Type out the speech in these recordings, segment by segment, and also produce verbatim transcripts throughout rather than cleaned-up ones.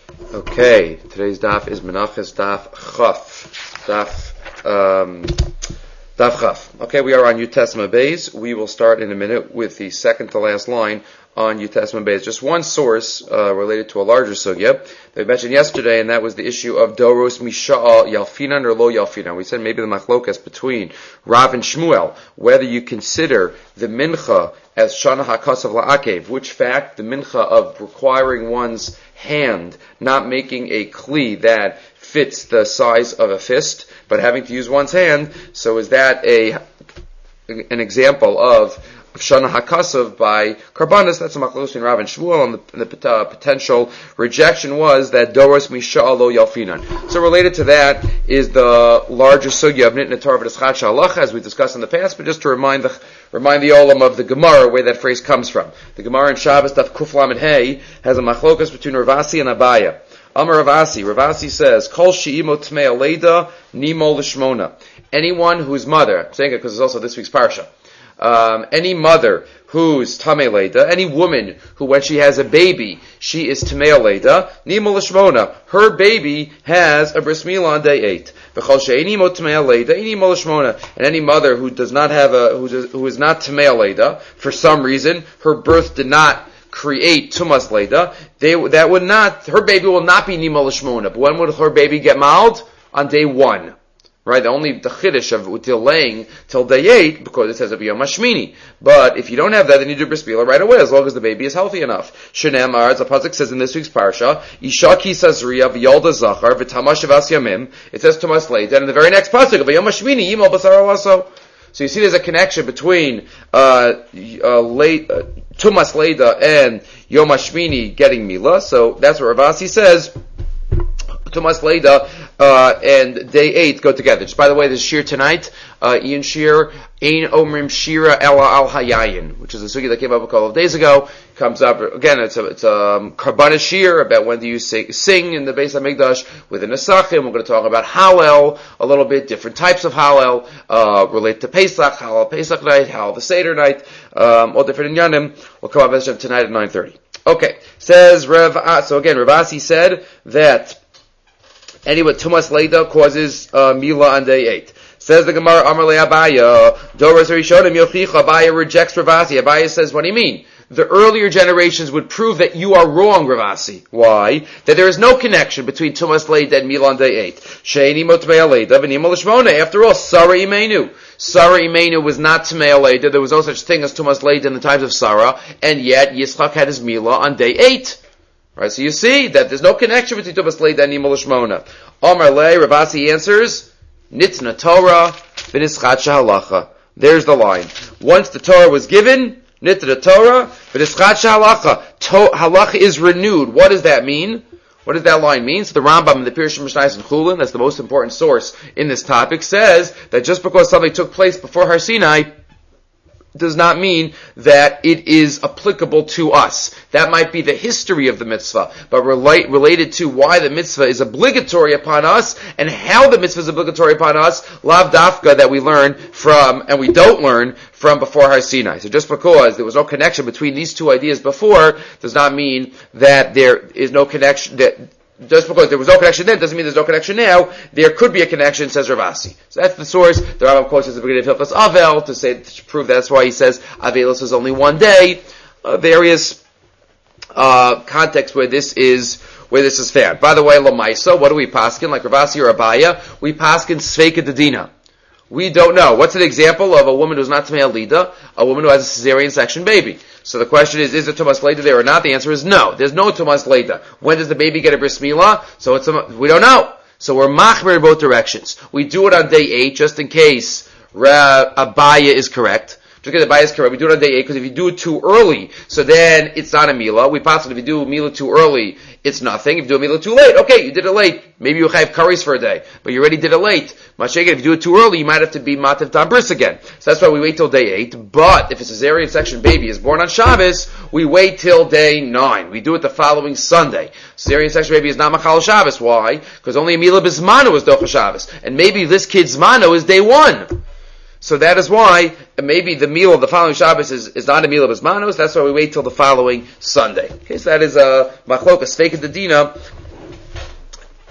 Okay, today's daf is Menachos daf Chaf. Daf, um, daf Chaf. Okay, we are on Yud Tesma Beis. We will start in a minute with the second to last line on Yud Tesma Beis. Just one source uh, related to a larger sugya that we mentioned yesterday, and that was the issue of Doros Misha'al Yalfinan or Lo Yalfinan. We said maybe the machlokas between Rav and Shmuel, whether you consider the mincha as Shana HaKasav La'akev, which fact, the mincha of requiring one's hand, not making a kli that fits the size of a fist, but having to use one's hand. So is that a an example of Shana HaKasav by Karbanis? That's a machlokes in Rav and Shmuel, and the, and the uh, potential rejection was that Doros Misha'al Lo Yalfinan. So related to that is the larger sugya of Nitna Torah V'Eschat Sha'alacha, as we discussed in the past, but just to remind the remind the olam of the Gemara, where that phrase comes from. The Gemara in Shabbos Daf Kuf Lamed Hey has a machlokas between Ravasi and Abaya. Amar Ravasi, Ravasi says, Kol she'imo tmei aleida nimo l'shmona. Anyone whose mother, I'm saying it because it's also this week's parsha, Um, any mother who's tamei leida, any woman who, when she has a baby, she is tamei leida, nimo l'shmona, her baby has a bris milah on day eight. V'chol she'eni mo tamei leida, nimo l'shmona, and any mother who does not have a, who, does, who is not tamei leida, for some reason, her birth did not create tumas leida, they, that would not, her baby will not be nimo l'shmona. But when would her baby get maled? On day one. Right, the only the chiddush of delaying till day eight, because it says a b'yom hashmini. But if you don't have that, then you do bris milah right away, as long as the baby is healthy enough. Shenemar, as the pasuk says in this week's parsha, Isha ki sazriya v'yolda zachar v'tama shavas yamim. It says tumas leida, and in the very next pasuk, b'yom hashmini yimal basar alaso. So you see, there's a connection between uh, uh, late, uh, tumas leida and yom hashmini getting milah. So that's what Ravasi says. Tumas leida uh, and day eight go together. Just by the way, this shir tonight, uh, Ian Shir, Ein Omrim Shira Ela Al Hayayin, which is a sugi that came up a couple of days ago. Comes up again. It's a it's a um, Karbanis shir about when do you sing, sing in the Beis Hamikdash with a Nesachim. We're going to talk about Hallel a little bit, different types of Hallel uh, related to Pesach, Hallel Pesach night, Hallel the Seder night, um, all different inyanim. We'll come up tonight at nine thirty. Okay, says Rav. So again, Ravasi said that anyway, tumas leida causes uh, milah on day eight. Says the Gemara, Amar le Abaya, Doros Rishonim Yochicha. Abaya rejects Ravasi. Abaya says, what do you mean? The earlier generations would prove that you are wrong, Ravasi. Why? That there is no connection between tumas leida and milah on day eight. Sheini motmei leida v'nimo l'shmona. After all, Sarah Imenu. Sarah Imenu was not tmei leida. There was no such thing as tumas leida in the times of Sarah, and yet Yitzchak had his milah on day eight. Right, so you see that there's no connection between tumas leida and nimo l'shmona. Amar le, Ravasi answers, Nitna Torah v'nischat shehalacha. There's the line. Once the Torah was given, Nitna Torah v'nischat shehalacha. Halacha is renewed. What does that mean? What does that line mean? So the Rambam in the Pirushim Mishnayos and Chulin, that's the most important source in this topic, says that just because something took place before Har Sinai does not mean that it is applicable to us. That might be the history of the mitzvah, but relate, related to why the mitzvah is obligatory upon us and how the mitzvah is obligatory upon us, lav dafka, that we learn from, and we don't learn from before Har Sinai. So just because there was no connection between these two ideas before does not mean that there is no connection, that just because there was no connection then doesn't mean there's no connection now. There could be a connection, says Ravasi. So that's the source. The Rambam quotes as the beginning of Hilchos Avel to say to prove that's why he says Avelos is only one day. Uh, various uh, contexts where this is where this is found. By the way, Lamaisa, what do we paskin? Like Ravasi or Abaya, we paskin Sveika Dedina. We don't know. What's an example of a woman who's not Tamei Lida? A woman who has a cesarean section baby. So the question is, is there tumas leida there or not? The answer is no. There's no tumas leida. When does the baby get a bris milah? So it's a, we don't know. So we're machmer in both directions. We do it on day eight just in case Ra, Abaya is correct. Just because Abaya is correct, we do it on day eight because if you do it too early, so then it's not a milah. We possibly, if you do a milah too early, it's nothing. If you do a milah too late, okay, you did it late. Maybe you have curries for a day, but you already did it late. Mashaykin, if you do it too early, you might have to be mativ tam bris again. So that's why we wait till day eight. But if a cesarean section baby is born on Shabbos, we wait till day nine. We do it the following Sunday. Cesarean section baby is not machal Shabbos. Why? Because only a milah bismano is docha Shabbos, and maybe this kid's mano is day one. So that is why maybe the meal of the following Shabbos is, is not a meal of Bismanos. That's why we wait till the following Sunday. Okay, so that is a machlokas feikat dedina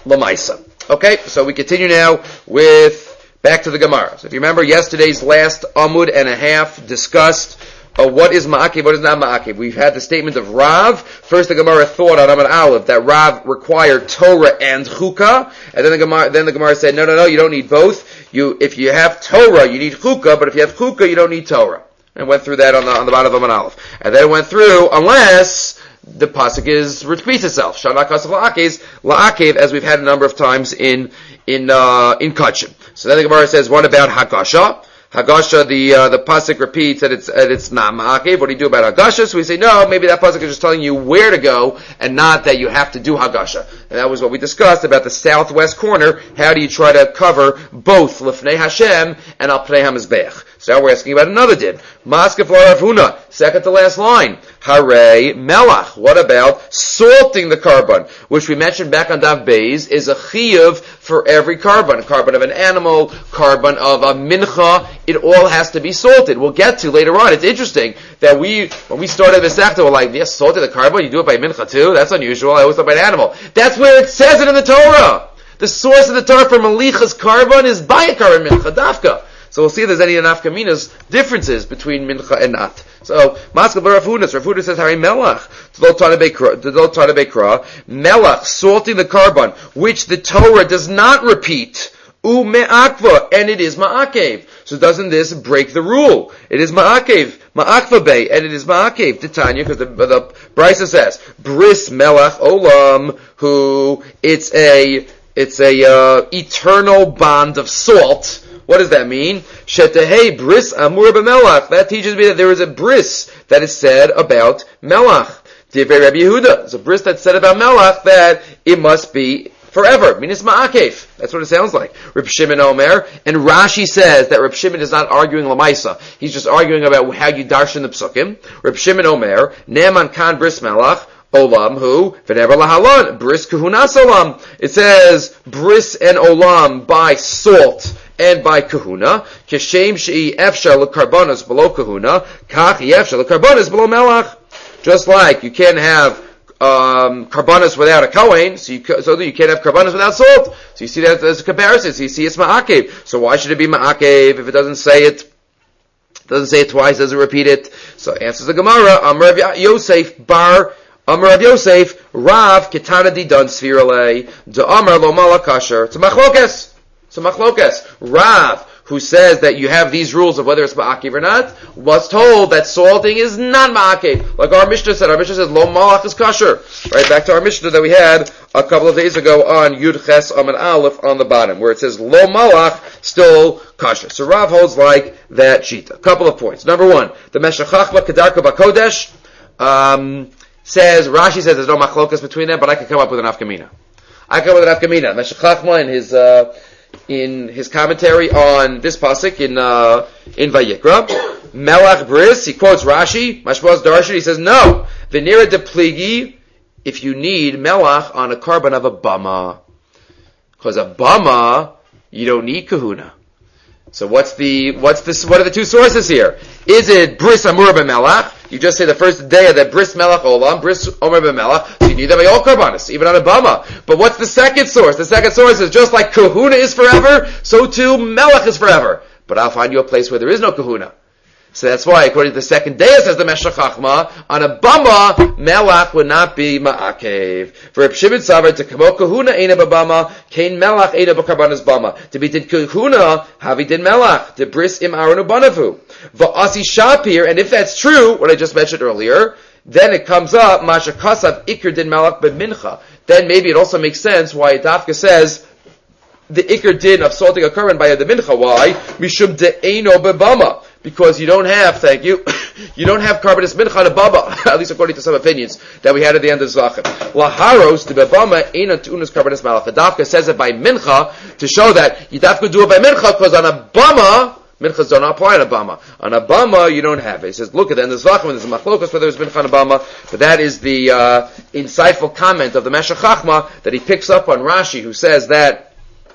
Lamaisa. Okay, so we continue now with back to the Gemara. So if you remember, yesterday's last Amud and a half discussed uh, what is Ma'akev, what is not Ma'akev. We've had the statement of Rav. First the Gemara thought on Amud Aleph that Rav required Torah and Chukah, and then the Gemara, then the Gemara said, no, no, no, you don't need both. You, if you have Torah, you need Chukah, but if you have Chukah, you don't need Torah. And went through that on the, on the bottom of Amud Aleph. And then went through, unless the pasuk is repeats itself. Shana kasav la'akev, la'akev, as we've had a number of times in in uh, in Kachim. So then the Gemara says, what about Hagasha? Hagasha, the uh, the pasuk repeats that it's that it's not ma'akev. What do you do about Hagasha? So we say, no, maybe that pasuk is just telling you where to go, and not that you have to do Hagasha. And that was what we discussed about the southwest corner. How do you try to cover both Lifnei Hashem and Al Pnei HaMizbeach? So now we're asking about another din. Maskef Rav Huna, second to last line. Hare Melach. What about salting the carbon, which we mentioned back on Dav Beis, is a chiyuv for every carbon. Carbon of an animal, carbon of a mincha, it all has to be salted. We'll get to later on. It's interesting that we, when we started this after, we're like, yes, salted the carbon, you do it by mincha too? That's unusual. I always thought by an animal. That's where it says it in the Torah. The source of the Torah for malichas carbon is by a carbon mincha, dafka. So we'll see if there's any nafkaminas differences between mincha and not. So, Maskal Rav Huna, Rav Huna says, Hari Melach, Tadol Tana Bekra, Melach, salting the carbon, which the Torah does not repeat, U me'akva, and it is ma'akev. So doesn't this break the rule? It is ma'akev, ma'akva bay, and it is ma'akev. Titania, because the, the Brisa says, Bris Melach Olam, who, it's a, it's a, uh, eternal bond of salt. What does that mean? Shetehei bris amur b'melach. That teaches me that there is a bris that is said about melach. Divrei Rabbi Yehuda. It's a bris that's said about melach that it must be forever. Minis ma'akev. That's what it sounds like. Reb Shimon Omer. And Rashi says that Reb Shimon is not arguing lamaisa. He's just arguing about how you darshan the psukim. Reb Shimon Omer. Ne'eman kan bris melach. Olam who? V'never lahalon. Bris kuhunas olam. It says bris and olam by salt and by kahuna, keshem she'i efshar l'karbonos below kahuna, kach efshar l'karbonos below melach. Just like you can't have um, karbonos without a kohen, so you so you can't have karbonos without salt. So you see that as a comparison. So you see it's ma'akev. So why should it be ma'akev if it doesn't say it? Doesn't say it twice, doesn't repeat it. So answers the Gemara. Amar Rav Yosef bar. Amar Rav Yosef Rav ketana di dan svirale de Amar lo malakasher. It's a machlokes. So machlokas, Rav, who says that you have these rules of whether it's ma'akev or not, was told that salting is not ma'akev. Like our Mishnah said, our Mishnah says, lo malach is kosher. Right, back to our Mishnah that we had a couple of days ago on Yud Ches Amud Aleph on the bottom, where it says, lo malach, still kosher. So Rav holds like that shita. A couple of points. Number one, the Meshech Chachma Kedarka Bakodesh, um, says, Rashi says there's no machlokas between them, but I can come up with an afkamina. I come up with an afkamina. Meshech Chachma in his, uh, in his commentary on this pasuk in uh, in Vayikra, Melach Bris, he quotes Rashi, Mashmos Darshan, he says, no, Venera de Pligi, if you need Melach on a carbon of a bama. Because a bama, you don't need kahuna. So what's the, what's this, what are the two sources here? Is it Bris Amur B'Melach? You just say the first day of that Bris Melach Olam, Bris Omer B'Melach, so you need them by all karbanis, even on a bama. But what's the second source? The second source is just like kahuna is forever, so too Melach is forever. But I'll find you a place where there is no kahuna. So that's why, according to the second day, it says the Meshech Chachma, on a bama, Melach would not be ma'akev. For Reb Shimon Savar, to kamo kahuna eina b'bama, kain Melach eina b'karbanas bama. To be did kahuna, havi did Melach, to bris im aronu banavu. Va'asi Shapir, and if that's true, what I just mentioned earlier, then it comes up, Masha Kasav Ikr din Melach b'mincha. Then maybe it also makes sense why Dafka says, the Ikr din of salting a carbon by the mincha. Why? Mishum de'eno b'bama. Because you don't have, thank you, you don't have carbonus mincha on a baba, at least according to some opinions that we had at the end of Zachem. Laharos, the bebama, ain't tunas carbonus malach. The Dafka says it by mincha to show that you Dafka do it by mincha because on a bama, minchas don't apply on a bama. On a bama, you don't have it. He says, look at the end of Zachem, there's a machlokas whether there's mincha on a bama, but that is the uh, insightful comment of the Meshech Chachma that he picks up on Rashi, who says that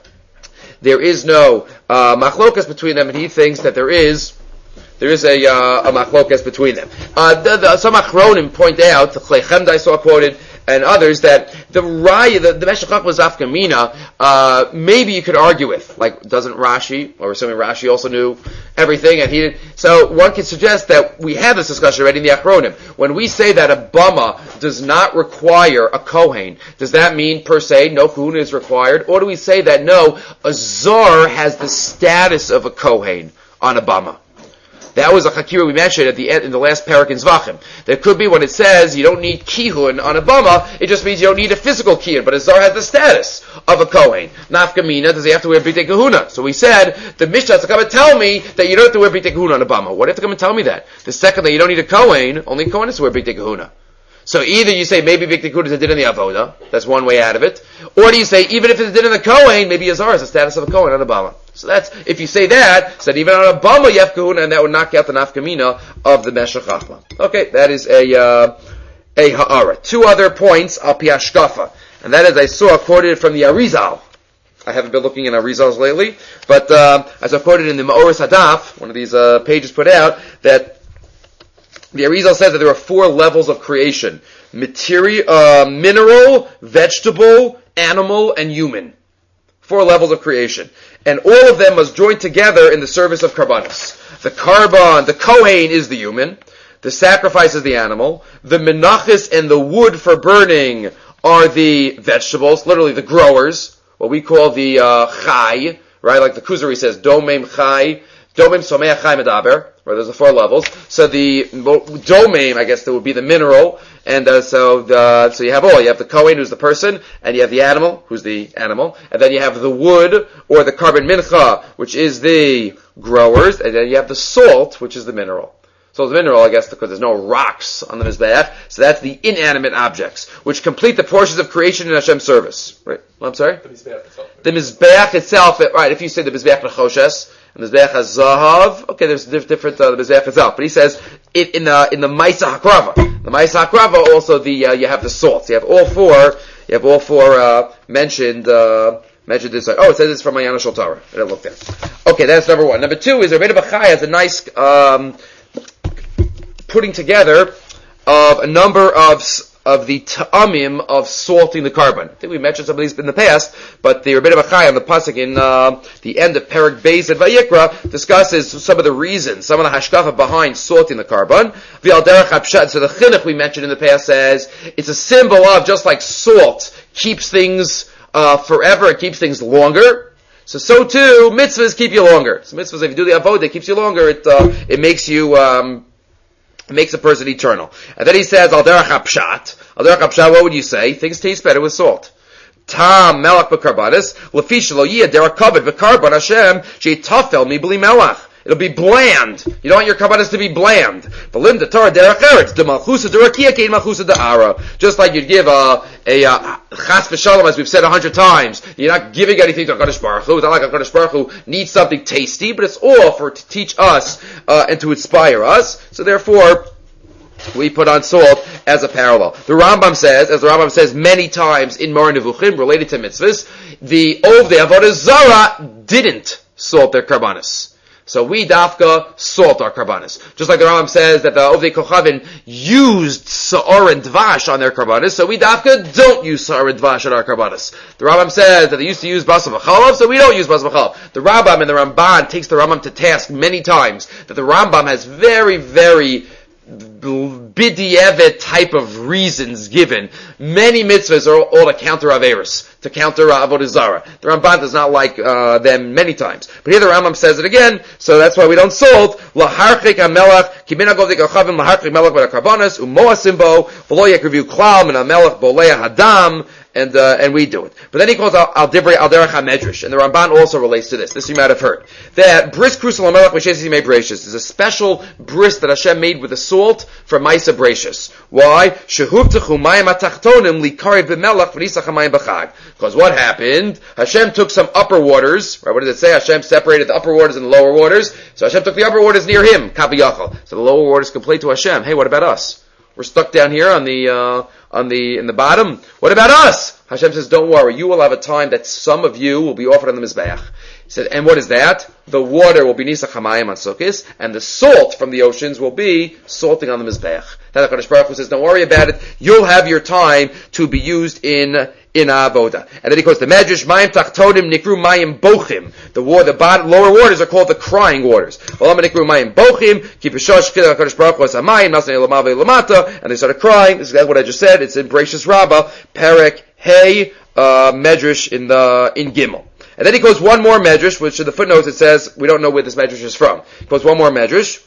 there is no uh, machlokas between them, and he thinks that there is There is a, uh, a machlokas between them. Uh, the, the, some achronim point out, the Chlei Chemda I saw quoted, and others that the raya, the, the Meshech Chochmah was Nafka Mina, uh, maybe you could argue with. Like, doesn't Rashi, or assuming Rashi also knew everything, and he did. So one can suggest that we had this discussion already in the Achronim. When we say that a Bama does not require a Kohen, does that mean per se no Kahuna is required? Or do we say that no, a Zar has the status of a Kohen on a Bama? That was a Chakira we mentioned at the end, in the last parak in Zvachim. There could be when it says you don't need Kihun on a Bama, it just means you don't need a physical Kihun, but a Zar has the status of a Kohen. Nafka Mina, does he have to wear B'tei Kahuna? So we said, the Mishnah has to come and tell me that you don't have to wear B'tei Kahuna on a Bama. What do you have to come and tell me that? The second that you don't need a Kohen, only a Kohen has to wear B'tei Kahuna. So either you say maybe B'tei Kahuna is a din in the Avoda, that's one way out of it, or do you say even if it's a din in the Kohen, maybe a Zar has the status of a Kohen on a Bama. So that's, if you say that, so that even on a Bama you have Kahuna, and that would knock out the Nafka Mina of the Meshech Chochmah. Okay, that is a, uh, a Ha'ara. Two other points, Al Pi Hashkafa, and that is I saw quoted from the Arizal. I haven't been looking in Arizals lately, but, uh, as I quoted in the Ma'oris Hadaf, one of these, uh, pages put out, that the Arizal says that there are four levels of creation. Material, uh, mineral, vegetable, animal, and human. Four levels of creation. And all of them must join together in the service of Karbanos. The Karban, the Kohen is the human. The sacrifice is the animal. The Menachis and the wood for burning are the vegetables, literally the growers. What we call the, uh, Chai, right? Like the Kuzari says, Domem Chai, Domem Someach Chai Medaber. Right, there's the four levels. So the Domem, I guess, that would be the mineral. And uh, so the, so you have all. You have the Kohen, who's the person, and you have the animal, who's the animal, and then you have the wood, or the carbon mincha, which is the growers, and then you have the salt, which is the mineral. So the mineral, I guess, because there's no rocks on the Mizbeach, so that's the inanimate objects, which complete the portions of creation in Hashem's service. Right? Well, I'm sorry? The Mizbeach itself. The Mizbeach itself, right, if you say the Mizbeach Nechoshes, and the Mizbeach has Zahav, okay, there's different, uh, the Mizbeach itself, but he says, it, in the, in the Maisa HaKrava, the Maisa HaKrava also the, uh, you have the salts, you have all four, you have all four, uh, mentioned, uh, mentioned this, oh, it says it's from Mayana Shel Torah, I didn't look there. Okay, that's number one. Number two is, Rebbeinu Bachai has a nice, um, putting together of a number of of the ta'amim of salting the carbon. I think we mentioned some of these in the past, but the Rebbeinu Bachai on the pasuk in uh, the end of Perek Beis at Vayikra discusses some of the reasons, some of the hashkafa behind salting the carbon. V'al derech hapshat, so the chinuch we mentioned in the past says it's a symbol of, just like salt keeps things uh, forever, it keeps things longer. So, so too, mitzvahs keep you longer. So mitzvahs, if you do the avodah, it keeps you longer. It uh, it makes you. Um, It makes a person eternal. And then he says, Al derech hapshat. Al derech hapshat, what would you say? Things taste better with salt. Tam melach b'karbanis, lefish lo yiyah derech kavod v'karban Hashem, she'itafel mi b'li melach. It'll be bland. You don't want your karbanis to be bland. V'lim de Torah derech eretz, de malchusa derakia kein malchusa da'ara. Just like you'd give a, a, a chas v'shalom, as we've said a hundred times. You're not giving anything to HaKadosh Baruch Hu. It's not like HaKadosh Baruch Hu needs something tasty, but it's all for to teach us, uh, and to inspire us. So therefore, we put on salt as a parallel. The Rambam says, as the Rambam says many times in Moreh Nevuchim, related to mitzvahs, the Ovdei Avodah Zarah didn't salt their karbanis. So we dafka salt our karbanis. Just like the Rambam says that the Ovdei Kochavin used Sa'or and Dvash on their karbanis, so we dafka don't use Sa'or and Dvash on our karbanis. The Rambam says that they used to use Basar V'chalav, so we don't use Basar V'chalav. The Rambam and the Ramban takes the Rambam to task many times that the Rambam has very, very bidiyevit type of reasons given. Many mitzvahs are all to counter Averis, to counter uh, Avodah Zarah. The Ramban does not like uh, them many times. But here the Rambam says it again, so that's why we don't salt. Laharchik hamelach, ki min hagov dekachavim laharchik melach v'dakarbanas, umoasimbo, v'lo yekrivu klal min hamelach boleya hadam, and uh, and we do it. But then he calls out al divrei al derech hamedrash, and the Ramban also relates to this. This you might have heard. That bris krusal hamelach v'shesi mei breishis is a special bris that Hashem made with the salt for Maisa breishis. Why? Shehuvtechu mayim atachtonim likarev b'melach v'nisach hamayim b'chag. Because what happened? Hashem took some upper waters. Right? What does it say? Hashem separated the upper waters and the lower waters. So Hashem took the upper waters near Him, Kaviyachal. So the lower waters complain to Hashem. Hey, what about us? We're stuck down here on the uh, on the in the bottom. What about us? Hashem says, don't worry. You will have a time that some of you will be offered on the Mizbeach. He said, and what is that? The water will be Nisach Hamayim on Sukkos, and the salt from the oceans will be salting on the Mizbeach. that HaKadosh Baruch Hu says, don't worry about it, you'll have your time to be used in in avoda. And then he goes to Medrash, Mayim Tachtonim Nikru Mayim Bochim. The war, the bottom, lower waters are called the crying waters. And they started crying. This is what I just said. It's in Bereshis Rabbah, Perek Hey uh, Medrash in the in Gimel. And then he goes one more Medrash, which in the footnotes it says we don't know where this Medrash is from. He goes one more Medrash.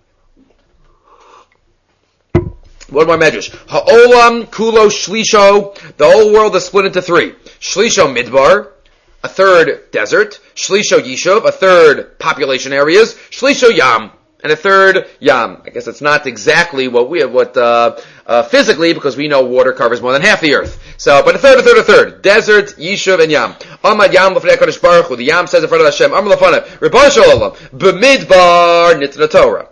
One more Medrash. Ha'olam kulo shlisho. The whole world is split into three. Shlisho midbar, a third desert. Shlisho yishuv, a third population areas. Shlisho yam, and a third yam. I guess it's not exactly what we have, what uh, uh, physically, because we know water covers more than half the earth. So, but a third, a third, a third. Desert, yishuv, and yam. Amad yam l'fnei HaKadosh Baruch Hu. The yam says in front of Hashem, Amar l'fanav, Rebbeinu Shalom, b'midbar nitna Torah,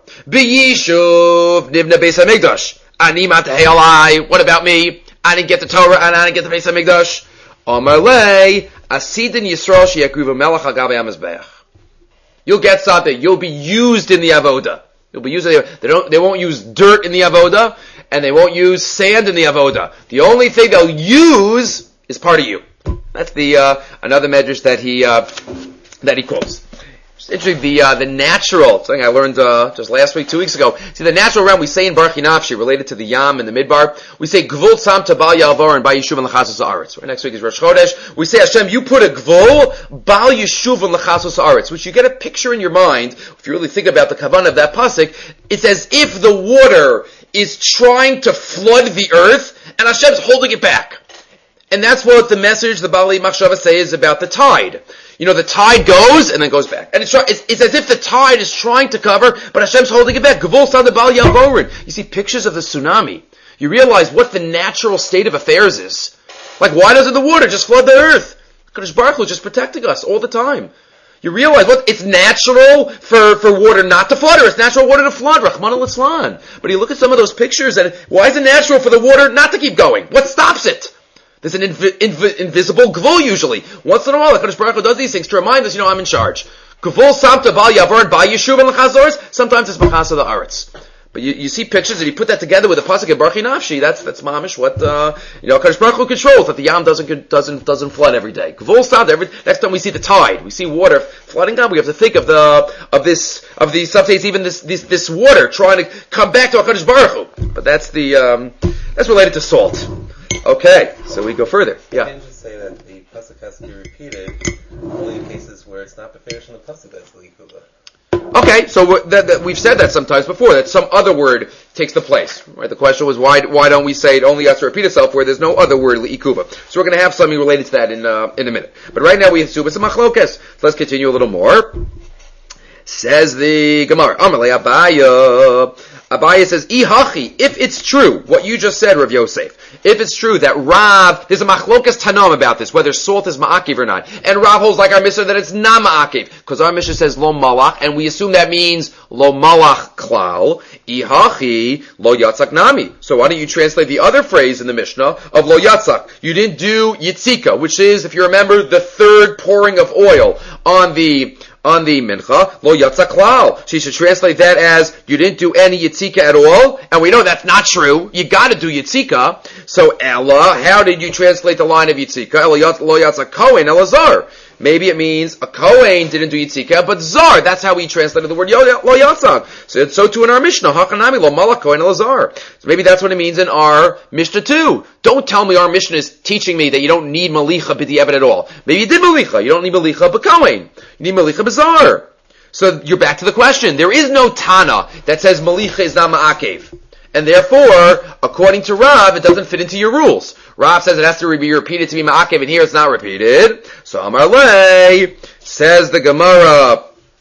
b'yishuv nivna beis hamikdash. Ani matahei alai. What about me? I didn't get the Torah and I didn't get the Beis Hamikdash. Amalei asidin Yisrael sheyakrivu melech al gavei hamizbeach. You'll get something. You'll be used in the avoda. You'll be used in the, they don't. They won't use dirt in the avoda, and they won't use sand in the avoda. The only thing they'll use is part of you. That's the uh, another medrash that he uh, that he quotes. It's interesting, the uh, the natural, something I learned uh, just last week, two weeks ago. See, the natural realm, we say in Baruch Nafshi, related to the Yam and the Midbar, we say, Gvul Tzam Tabal Yalvar and Bal Yishuv and Lachasos Haaretz. Right, next week is Rosh Chodesh. We say, Hashem, you put a Gvul, Bal Yishuv and Lachasos Haaretz, which you get a picture in your mind, if you really think about the Kavanah of that pasuk, it's as if the water is trying to flood the earth, and Hashem's holding it back. And that's what the message the Bali Machshava says about the tide. You know, the tide goes and then goes back. And it's, it's, it's as if the tide is trying to cover, but Hashem's holding it back. Gevul Sad Bal Yalvorin. You see pictures of the tsunami. You realize what the natural state of affairs is. Like, why doesn't the water just flood the earth? Kadosh Baruch Hu is just protecting us all the time. You realize, look, it's natural for, for water not to flood, or it's natural water to flood, Rahman al-Islan. But you look at some of those pictures, and why is it natural for the water not to keep going? What stops it? There's an inv- inv- invisible gvul usually. Once in a while, the Kadosh Baruch Hu does these things to remind us, you know, I'm in charge. Gvul samta bal yavar bal yeshuv and l'chazors. Sometimes it's b'chasa the aretz. But you, you see pictures, and you put that together with the pasuk of Baruch Nafshi. That's that's mamish what uh, you know. Kadosh Baruch Hu controls that the yam doesn't doesn't doesn't flood every day. Gvul samta. Every next time we see the tide, we see water flooding down. We have to think of the of this of the sometimes even this this this water trying to come back to Kadosh Baruch Hu. But that's the um, that's related to salt. Okay, so we go further. Yeah. You can just say that the pasuk has to be repeated only in cases where it's not beferish in the pasuk that's the likuba. Okay, so that, that we've said that sometimes before, that some other word takes the place. Right? The question was why why don't we say it only has to repeat itself where there's no other word liikuba? So we're going to have something related to that in uh, in a minute. But right now we assume it's a machlokes. So let's continue a little more. Says the Gemara, Amalei Abaya. Abaya says, Ihachi, if it's true, what you just said, Rav Yosef, if it's true that Rav, there's a machlokas tanam about this, whether salt is ma'akiv or not, and Rav holds like our Mishnah that it's not ma'akiv, because our Mishnah says lo malach, and we assume that means lo malach klal, Ihachi lo yatzak nami. So why don't you translate the other phrase in the Mishnah of lo yatzak? You didn't do yitzika, which is, if you remember, the third pouring of oil on the on the mincha, lo yatzak klal. So you should translate that as, you didn't do any yitzika at all, and we know that's not true. You gotta do yitzika. So Ella, how did you translate the line of yitzika? Lo yatzak kohen elazar. Maybe it means a kohen didn't do yitzika, but zar, that's how we translated the word lo yatzak. So it's so too in our Mishnah, hakanami lo malach kohen elazar. So maybe that's what it means in our Mishnah too. Don't tell me our Mishnah is teaching me that you don't need malicha b'di'evet at all. Maybe you did malicha. You don't need malicha b'kohen. You need malicha b'zar. So you're back to the question. There is no Tana that says malicha is not ma'akev. And therefore, according to Rav, it doesn't fit into your rules. Rav says it has to be repeated to be ma'akev, and here it's not repeated. So Amar Lei, says the Gemara,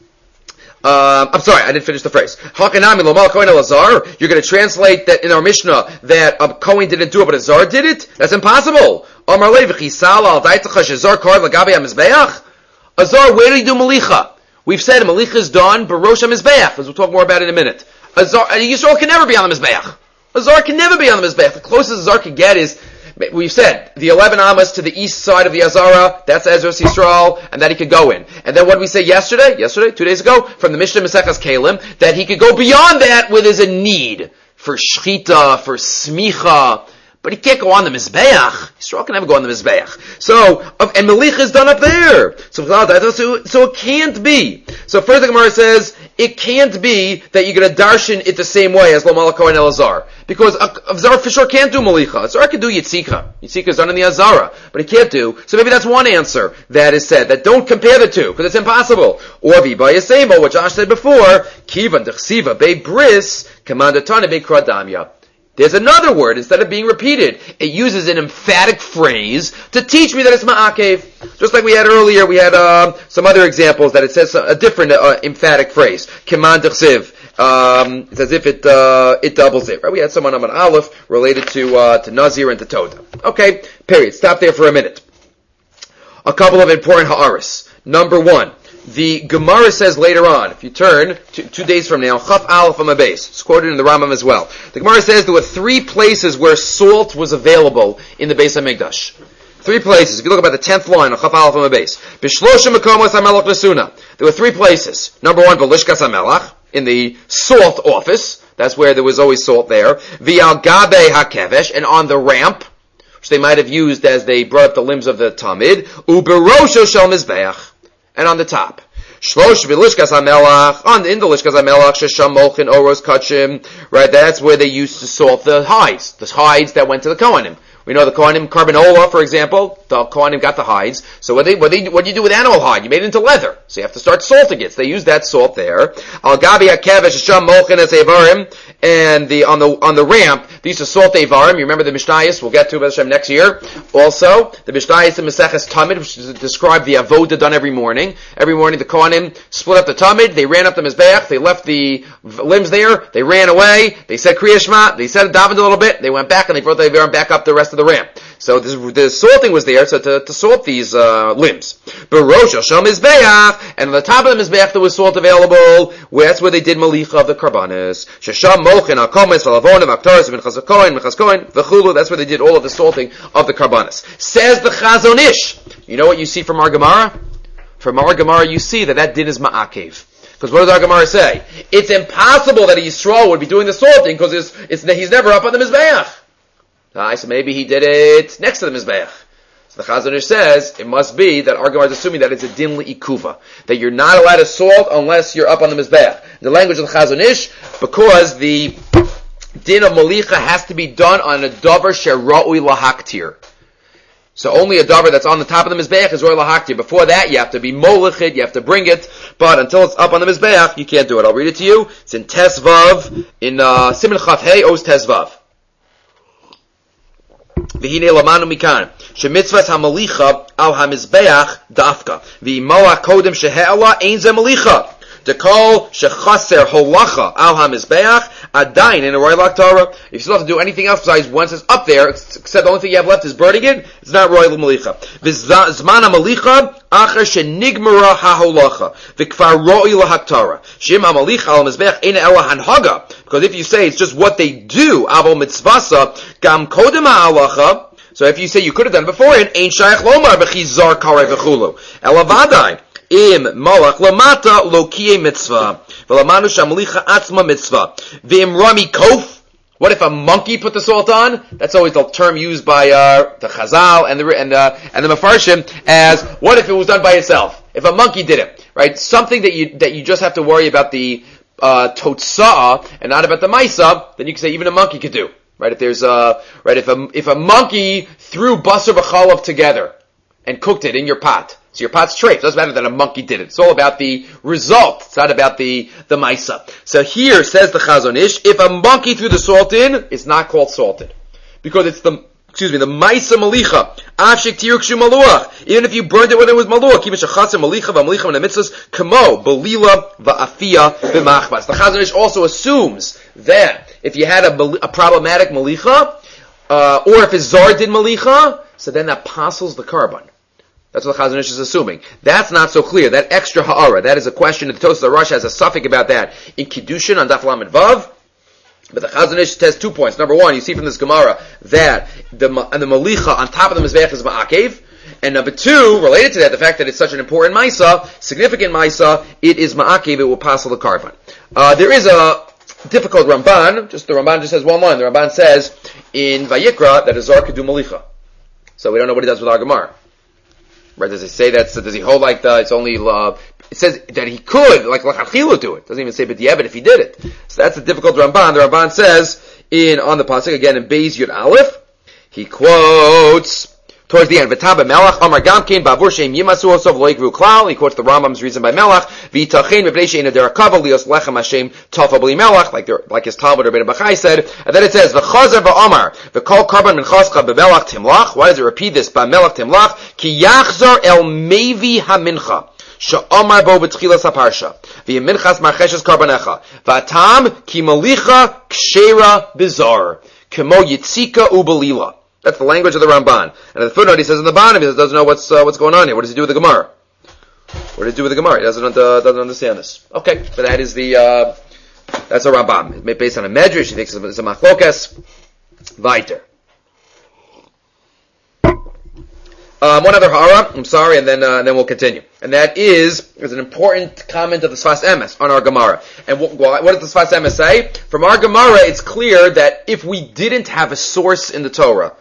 Um, I'm sorry, I didn't finish the phrase. Hakanami lomal kohen elazar. You're going to translate that in our Mishnah that a kohen didn't do it, but a zar did it. That's impossible. Amar Lei v'chisal al daitacha shezar kard lagabe hamizbeach. A zar, where did he do malicha? We've said malicha is done barosh hamizbeach, as we'll talk more about in a minute. A zar, a Yisrael can never be on the mizbeach. A zar can never be on the mizbeach. The closest a zar can get is, we've said, the eleven amas to the east side of the Azara, that's Ezras Yisrael, and that he could go in. And then what did we say yesterday, yesterday, two days ago, from the Mishnah Maseches Kalim, that he could go beyond that where there's a need for shchita, for smicha, but he can't go on the Mizbeach. Yisrael can never go on the Mizbeach. So, and Melicha is done up there. So, so it can't be. So first the Gemara says, it can't be that you're going to darshan it the same way as Lo Malako and Elazar. Because Azar for sure can't do Melicha. Azar can do Yitzika. Yitzika is done in the Azara, but he can't do. So maybe that's one answer that is said, that don't compare the two, because it's impossible. Or Viba Yasemo, what Josh said before, Kivan Dechsiva Be Bris, Commandatana Be Kradamya. There's another word, instead of being repeated, it uses an emphatic phrase to teach me that it's ma'akev. Just like we had earlier, we had uh, some other examples that it says a different uh, emphatic phrase. Keman d'chsiv. Um, it's as if it uh, it doubles it. Right? We had someone on an Aleph related to uh, to Nazir and to Toda. Okay, period. Stop there for a minute. A couple of important ha'aris. Number one. The Gemara says later on, if you turn two, two days from now, Chaf Aleph on my base. It's quoted in the Rambam as well. The Gemara says there were three places where salt was available in the Beis HaMikdash. Three places. If you look about the tenth line of Chaf Aleph on my base. B'shlosha Mekomos HaMelech Nesuna. There were three places. Number one, B'lishkas HaMelech, in the salt office. That's where there was always salt there. V'al Gabe HaKevesh, and on the ramp, which they might have used as they brought up the limbs of the Tamid. U'berosho Shel Mizbeach. And on the top. Shlosh v'lishkas hamelach, on the, in the lishkas hamelach, shesham molchin oros kachim, right, that's where they used to salt the hides, the hides that went to the Kohanim. We know the Kohanim, Carbanola, for example, the Kohanim got the hides. So what they, what they, what do you do with animal hide? You made it into leather. So you have to start salting it. So they use that salt there. Al gabi hakevesh shesham molchin es evarim, and the, on the, on the ramp, they used to salt the evarim. You remember the Mishnayos? We'll get to B'ez Hashem next year. Also, the Mishnayos in Maseches Tamid, which describe the avoda done every morning. Every morning the Kohanim split up the Tamid, they ran up the Mizbeach, they left the limbs there, they ran away, they said Kriya Shema, they said davened a little bit, they went back and they brought the evarim back up the rest of the ramp. So this, the salting was there so to, to salt these uh, limbs. B'rosh Hashem Mizbeach, and on the top of the Mizbeach there was salt available. Where, that's where they did malicha of the karbanis. Shesham molchin hakomes v'lavonim v'aktaris v'minchas kohen minchas kohen v'chulu. That's where they did all of the salting of the karbanis. Says the Chazon Ish. You know what you see from our Gemara? From our Gemara you see that that din is ma'akev. Because what does our Gemara say? It's impossible that a Yisrael would be doing the salting because it's, it's, he's never up on the Mizbeach. Ah, so maybe he did it next to the Mizbeach. So the Chazon Ish says, it must be that our Gemara is assuming that it's a din li'ikuva, that you're not allowed to salt unless you're up on the Mizbeach. The language of the Chazon Ish, because the din of Malicha has to be done on a davar shera'ui lahaktir. So only a davar that's on the top of the Mizbeach is roy lahaktir. Before that, you have to be molichid, you have to bring it, but until it's up on the Mizbeach, you can't do it. I'll read it to you. It's in Tesvav, in uh, Siman Chaf Hey, Oz Tesvav. V'hine lamanu mikan shemitzvas hamalicha al hamizbeach dafka v'imoa kodem shehe'ala ein ze malicha dekol shechaser holacha al hamizbeach adain in a roy laktara. If you still have to do anything else besides once it's up there, except the only thing you have left is burning it, it's not roy malicha. V'zman hamalicha acher shenigmara haholacha v'kfar roy lahaktara shim hamalicha al hamizbeach ein ela hanhaga. Because if you say it's just what they do, avo mitzvasa gam kodem ha'alacha. So if you say you could have done it before, and ein shayach lomar v'chizar karei v'chulu elavadai im malach lamata lo kiye mitzvah v'lamanu shamalicha atzma mitzvah v'im rami kof. What if a monkey put the salt on? That's always the term used by uh, the Chazal and the and uh, and the Mefarshim as what if it was done by itself? If a monkey did it, right? Something that you that you just have to worry about the uh, totsa'ah and not about the maisa, then you can say even a monkey could do. Right? If there's a, right, if a, if a monkey threw basar v'chalav together and cooked it in your pot, so your pot's treif, it doesn't matter that a monkey did it. It's all about the result. It's not about the, the maisa. So here says the Chazon Ish, if a monkey threw the salt in, it's not called salted. Because it's the, excuse me, the maisa malicha. Afshik tirukshu maluach. Even if you burned it when it was maluach. Kiva shachatzer malicha v'malicha v'nemitzvos kamo belila v'afia v'machbas. The Chazon Ish also assumes that if you had a, a problematic malicha, uh, or if his zar did malicha, so then that passes the carbon. That's what the Chazon Ish is assuming. That's not so clear. That extra ha'ara, that is a question that the Tosfos Rosh has a suffix about that in Kiddushin on Daf Lamed Vav. But the Chazon Ish says two points. Number one, you see from this Gemara that the and the malicha on top of the mizbeach is ma'akev. And number two, related to that, the fact that it's such an important maisa, significant maisa, it is ma'akev, it will pass the carbon. Uh, there is a difficult Ramban. Just the Ramban just says one line. The Ramban says in Vayikra that a Zar could do Malicha. So we don't know what he does with our Gemara. Right? Does he say that? So does he hold like the? It's only. Uh, it says that he could, like Lachachilu, do it. Doesn't even say B'diavad if he did it. So that's a difficult Ramban. The Ramban says in on the pasuk again in Beis Yud Aleph. He quotes. Towards the end, V'taba Melach Amar Gamkin Bavur Sheim Yimasu Osov Lo Yigru Klal. He quotes the Rambam's reason by Melach. V'Tachin Mipnei She'ena Derakava Lios Lechem Hashem Tofa B'li Melach, like the, like his Talmud Rabbeinu Bachai said. And then it says V'Chazer V'Amar V'Kol Karban Minchascha B'Melach Timlach. Why does it repeat this? B'Melach Timlach Ki Yachzor El Mevi HaMincha Sha'Amar Bo B'Tchilas HaParsha V'Yeminchas Marcheshes Karbanecha V'Atam Ki Malicha Kshera Bizar Kemo Yitzika Ubelila. That's the language of the Ramban. And in the footnote, he says in the bottom, he says, doesn't know what's uh, what's going on here. What does he do with the Gemara? What does he do with the Gemara? He doesn't uh, doesn't understand this. Okay, but that is the uh, that's a Rambam. It's based on a medrash. He thinks it's a machlokas. Weiter. Um, one other hara. I'm sorry, and then uh, and then we'll continue. And that is is an important comment of the Sfas Emes on our Gemara. And what, what does the Sfas Emes say? From our Gemara, it's clear that if we didn't have a source in the Torah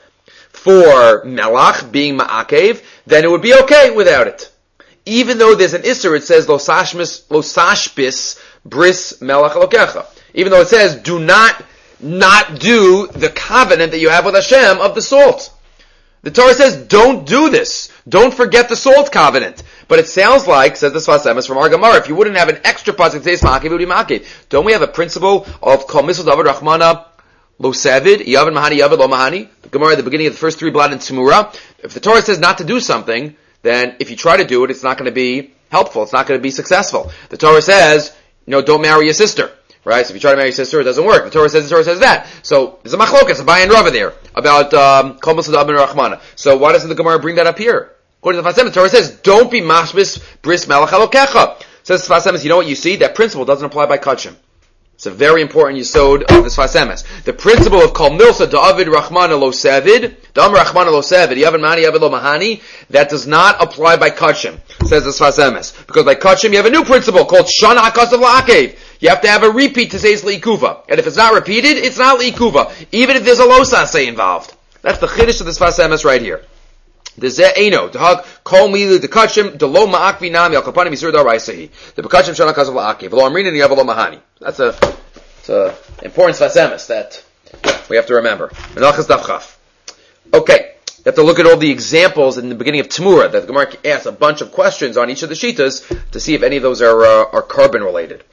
for melach being ma'akev, then it would be okay without it. Even though there's an isser, it says losashmis losashpis bris melach lokecha. Even though it says do not not do the covenant that you have with Hashem of the salt. The Torah says don't do this. Don't forget the salt covenant. But it sounds like, says the Sfas Emes from our Gemara, if you wouldn't have an extra pasuk that says ma'akev, it would be ma'akev. Don't we have a principle of kol misl davar rachmana lo sevid, yavid mahani, yavid lo mahani? The Gemara at the beginning of the first three blot in Tzimura. If the Torah says not to do something, then if you try to do it, it's not going to be helpful. It's not going to be successful. The Torah says, you know, don't marry your sister. Right? So if you try to marry your sister, it doesn't work. The Torah says, the Torah says that. So, there's a machlokas, a Abai and Rava there, about, um, kol misl davar rachmana. So why doesn't the Gemara bring that up here? According to the Sfas Emes, the Torah says, don't be mashbis bris melach alokecha. Says the Sfas Emes, you know what you see? That principle doesn't apply by kachim. It's a very important yesod of the Sfas Emes. The principle of kol milsa da'avid rachmana lo sevid, da'am rachmana lo sevid, yavid mahani, yavid lo mahani, that does not apply by kachim, says the Sfas Emes. Because by kachim you have a new principle called shana hakasav la'akev. You have to have a repeat to say it's li'ikuva. And if it's not repeated, it's not li'ikuva. Even if there's a losase involved. That's the chiddush of the Sfas Emes right here. The ze'eno, the hug, kol milu, the kachim, the lo ma'akvi nami, al kapanim yisur da raisehi. The kachim shana kazav la'akev. V'lo amrin and yav lo mahani. That's a, it's a important Sfas Emes that we have to remember. Menachas daf chaf. Okay. You have to look at all the examples in the beginning of Tamura that the Gemara asks a bunch of questions on each of the shitas to see if any of those are, uh, are carbon related.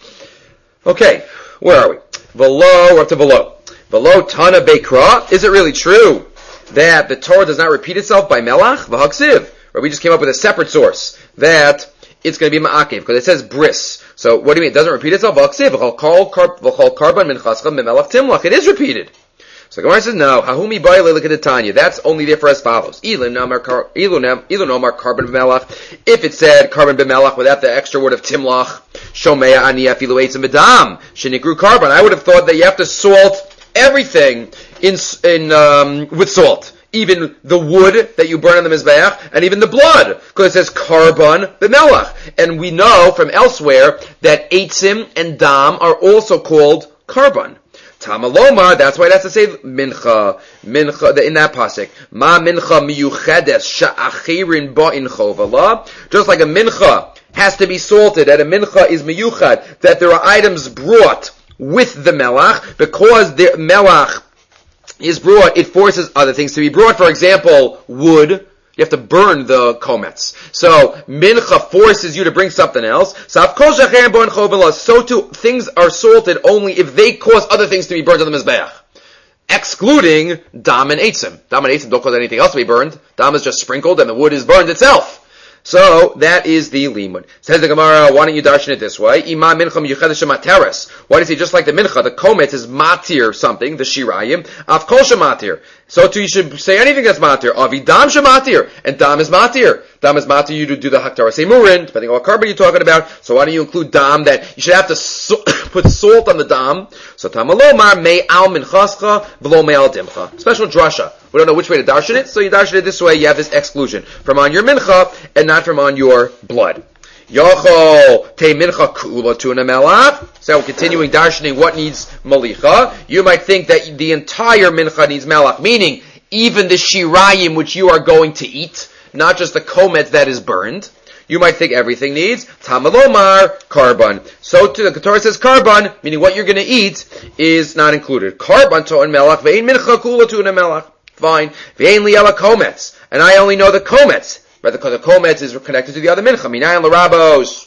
Okay. Where are we? V'lo, we're up to v'lo. V'lo tana beikra. Is it really true that the Torah does not repeat itself by melach, v'haksiv, or we just came up with a separate source, that it's going to be ma'akev, because it says bris. So what do you mean? It doesn't repeat itself? V'haksiv, v'chol karban min chascham b'melach timlach. It is repeated. So the Gemara says, no, hahumi ba'i le'likadetanya. That's only there for as follows. Ilu nomar karban b'melach. If it said karban b'melach without the extra word of timlach, shomea ani afilu eitzim b'dam, shenikru karban. I would have thought that you have to salt everything in in um, with salt, even the wood that you burn on the mizbeach, and even the blood, because it says karban b'melach, and we know from elsewhere that eitzim and dam are also called karban. Tamalomar, that's why it has to say mincha, mincha in that pasuk. Ma mincha miyuchedes sha'achirin ba'in chovala. Just like a mincha has to be salted, and a mincha is miyuchad, that there are items brought with the melach, because the melach is brought, it forces other things to be brought. For example, wood. You have to burn the komets. So, mincha forces you to bring something else. So too, things are salted only if they cause other things to be burned on the mizbeach. Excluding dam and eitzim. Dam and eitzim don't cause anything else to be burned. Dam is just sprinkled and the wood is burned itself. So, that is the limud. Says the Gemara, why don't you darshan it this way? Ima mincha miyuchedes shemateres. Why does he just like the mincha? The komet is matir something, the shirayim. Av kol shematir. So too you should say anything that's matir. Avi dam shematir. And dam is matir. Dam is matir you to do the haktar semurin, depending on what carbon you're talking about. So why don't you include dam that you should have to so- put salt on the dam. So tamalomar me al minchascha v'lo me al dimcha. Special drasha. We don't know which way to darshan it, so you darshan it this way, you have this exclusion. From on your mincha, and not from on your blood. Yochol te mincha kula tuna melach. So we're continuing darshaning what needs malicha. You might think that the entire mincha needs melach, meaning even the shirayim which you are going to eat, not just the komet that is burned. You might think everything needs tamalomar karban. So too, the Torah says karban, meaning what you're going to eat is not included. Karban to and melach ve'in mincha kula tuna melach. Fine. Ve'in liyala komets, and I only know the komets. Right, because the komets is connected to the other mincha. Minayin l'rabos.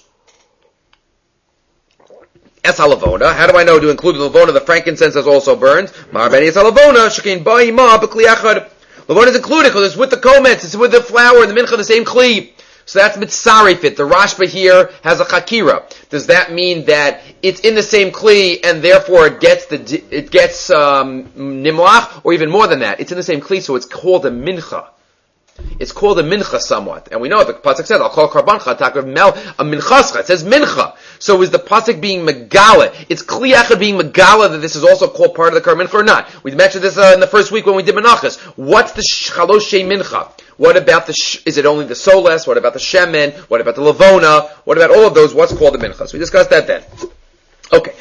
Es halavona. How do I know to include the lavona? The frankincense is also burned. Mar beni es halavona. Shekin ba'i ma b'kli echad. Lavona is included because it's with the komets. It's with the flour and the mincha, the same kli. So that's mitzarifit. The Rashba here has a chakira. Does that mean that it's in the same kli and therefore it gets the it gets um, nimlach, or even more than that? It's in the same kli, so it's called a mincha. It's called a mincha somewhat. And we know the pasuk says, I'll call karbancha, takriv mel, a minchascha. It says mincha. So is the pasuk being megala? It's kli echad being megala that this is also called part of the kar mincha or not? We mentioned this uh, in the first week when we did menachas. What's the shalosh shei mincha? What about the, sh- is it only the soles? What about the shemen? What about the lavona? What about all of those? What's called the mincha? So we discussed that then. Okay.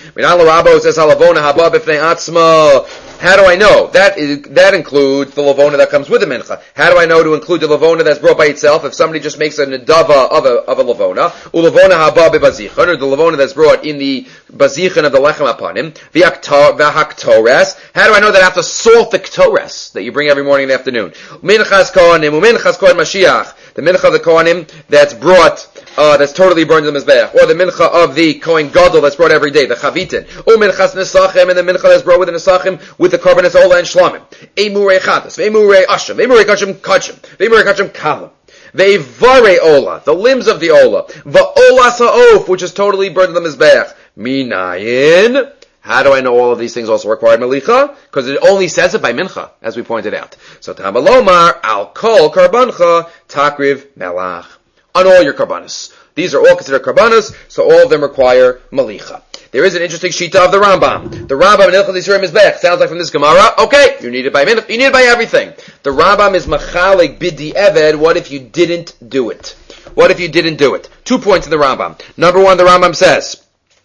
How do I know? That is, that includes the lavona that comes with the mincha. How do I know to include the lavona that's brought by itself? If somebody just makes a nedava of a, of a lavona, ulavona haba bebazichon, or the lavona that's brought in the bazichon of the lechem upon him, v'haktores. How do I know that I have to salt the ktores that you bring every morning and afternoon? Minchas kohanim, uminchas kohen mashiach. The mincha of the kohanim that's brought, uh, that's totally burned in the mizbeach, or the mincha of the kohen gadol that's brought every day, the chavitin, uminchas nesachem, and the mincha that's brought with the nesachem with the karbanis ola and shlamim. Emurei chatas, ve'emurei asham, ve'emurei kachim kachim, ve'emurei kachim kalam, ve'evare ola, the limbs of the ola, va'ola sa'of, which is totally burned in the mizbeach. Minayin. How do I know all of these things also require melicha? Because it only says it by mincha, as we pointed out. So tamalomar al kol karbancha takriv melach. On all your karbanos. These are all considered karbanos, so all of them require melicha. There is an interesting shita of the Rambam. The Rambam in Ilchot Yisrael Mizbech sounds like from this Gemara. Okay, you need it by mincha, you need it by everything. The Rambam is machalik bidi eved. What if you didn't do it? What if you didn't do it? Two points in the Rambam. Number one, the Rambam says,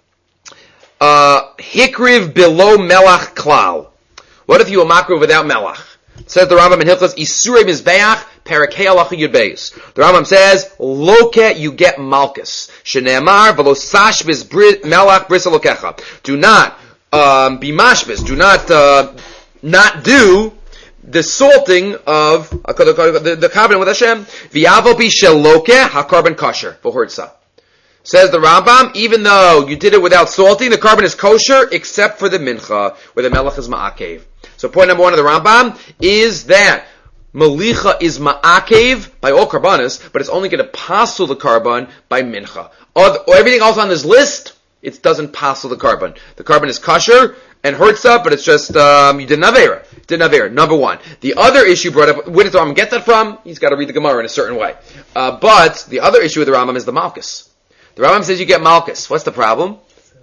Uh, hikriv below melach klal. What if you were makriv without melach? It says the Rambam in Hilchos Isurei Mizbeach Parakei Halacha Yud Beis. The Rambam says loket you get malchus. Sheneamar v'lo sashbis melach bris lokecha. Do not um, be mashbis. Do not uh, not do the salting of uh, the, the covenant with Hashem. V'yavo bi sheloke hakarban kosher v'hortza. Says the Rambam, even though you did it without salting, the carbon is kosher, except for the mincha, where the melech is ma'akev. So point number one of the Rambam is that melicha is ma'akev by all karbanos, but it's only going to passel the carbon by mincha. Or, or everything else on this list, it doesn't passel the carbon. The carbon is kosher and hurtza, but it's just, um, you did an avera. Did an avera, number one. The other issue brought up, where did the Rambam get that from? He's got to read the Gemara in a certain way. Uh, but the other issue with the Rambam is the malchus. The Rambam says you get malchus. What's the problem?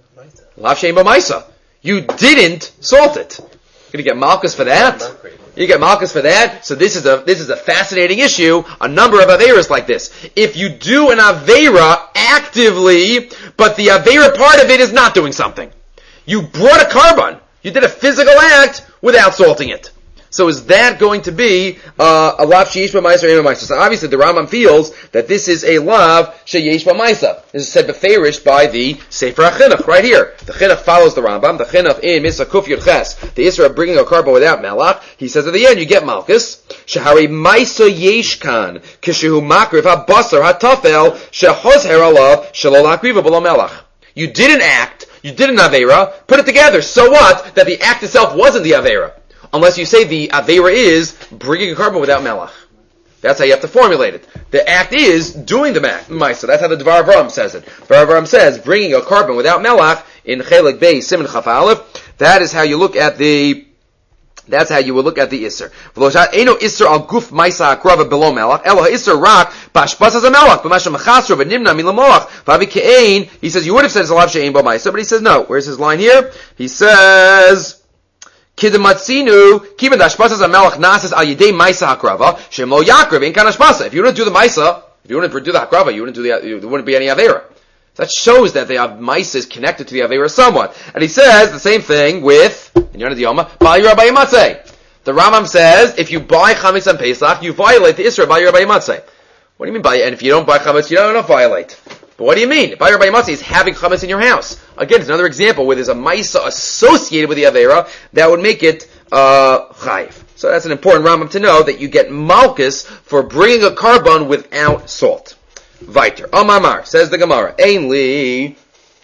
Lav shein b'maisa. You didn't salt it. You're going to get malchus for that? You get malchus for that? So this is a this is a fascinating issue. A number of averas like this. If you do an avera actively, but the avera part of it is not doing something. You brought a carbon. You did a physical act without salting it. So is that going to be uh, a lav sheyesh b'maisa or ein b'maisa? So obviously the Rambam feels that this is a lav sheyesh b'maisa. This is said beferish by the Sefer HaChinuch right here. The Chinuch follows the Rambam. The Chinuch in Misa Kuf Yud Ches, the Isra of bringing a carbon without melach. He says at the end you get malchus. Shehari maisa yesh kan kishehu makriv habasar hatafel shehozher alav shelo lakriva below melach. You did an act. You did an avera. Put it together. So what? That the act itself wasn't the avera. Unless you say the avera is bringing a carbon without melach. That's how you have to formulate it. The act is doing the ma'isa. That's how the Dvar Avram says it. Dvar Avram says bringing a carbon without melach in Chelik Beis Siman Chaf Aleph. That is how you look at the. That's how you will look at the iser. Eno iser al guf ma'isa akrava below melach. Elo iser rak bashpas as a melach. B'masha machasro v'nimna milamoach. V'avi ke'ein. He says you would have said it's a lav she'ein bo ma'isa, but he says no. Where's his line here? He says. Kidamatzinu, kiven dashpasas amelach nasas al yedei maisa hakrava, shemo yakrav in kan hashpasa. If you don't do the maisa, If you wouldn't do the hakrava, you wouldn't do the, there wouldn't be any avera. That shows that the Maisa is connected to the Avera somewhat. And he says the same thing with, in Yonah Diyoma, Bal Yirah Bayimatzeh. The Rambam says, if you buy Chametz on Pesach, you violate the Isra Bal Yirah Bayimatzeh. What do you mean by, and if you don't buy Chametz, you don't, don't violate. But what do you mean? Bal Yirah Bayimatzeh is having Chametz in your house. Again, it's another example where there's a Maisa associated with the Avera that would make it, uh, Chayiv. So that's an important Rambam to know, that you get Malchus for bringing a carbon without salt. Viter. Amar says the Gemara. Ainli,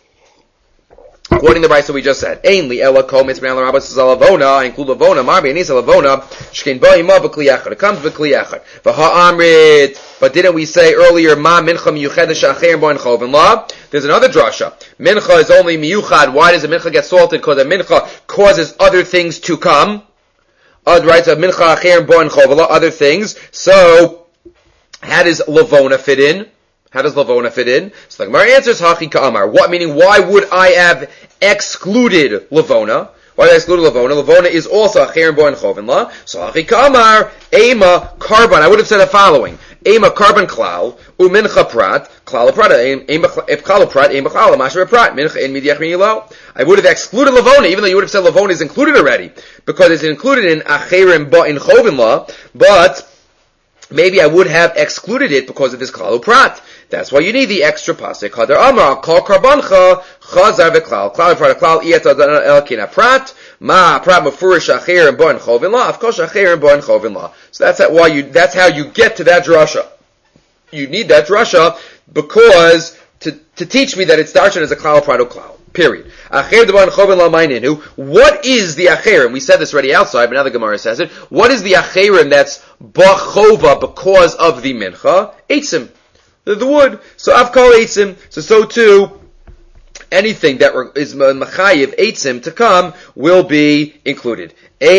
quoting the Brisa we just said. Ainli ela kol mitzvah l'rabbos zalavona, include lavona. Marbi anis lavona. Shkein ba'ima b'kli echad. It comes b'kli echad. V'ha amrit. But didn't we say earlier ma mincha miyuchad she'acher bo'en choven la? There's another drasha. Mincha is only miyuchad. Why does a mincha get salted? Because a mincha causes other things to come. Other right, so mincha acher bo'en choven la. Other things. So how does lavona fit in? How does Lavona fit in? So the Gemara answers, Hachi Ka'amar. What, meaning, why would I have excluded Lavona? Why did I exclude Lavona? Lavona is also a Cher Bo and Choven La. So Hachi Ka'amar, Ema Carbon. I would have said the following. Ema Carbon Klal, Umincha Prat, Klal Prat, Ema Klal Prat, Ema Klal, Masher Prat, Mincha in Midiach Minilo. I would have excluded Lavona, even though you would have said Lavona is included already, because it's included in Acherim Bo in Choven La, but maybe I would have excluded it because of this Klal Prat. That's why you need the extra pasuk. Hadar Amar Kol Karbancha Chazar v'Klal Klal Prat Klal Iyat El Kina Prat Ma Prat Mefurish Acher and Bo and Chovin La. Of course, Acher and Bo and Chovin La. So that's why you. That's how you get to that drasha. You need that drasha because to to teach me that it's darshan as a Klal Prat or Klal. Period. Acher de Bo and Chovin La Ma'ininu. What is the Acherim? We said this already outside, but now the Gemara says it. What is the Acherim that's Bachova because of the Mincha? Eitzim. The, the wood. So I've called Eitzim. So so too, anything that is Machayiv Eitzim to come will be included.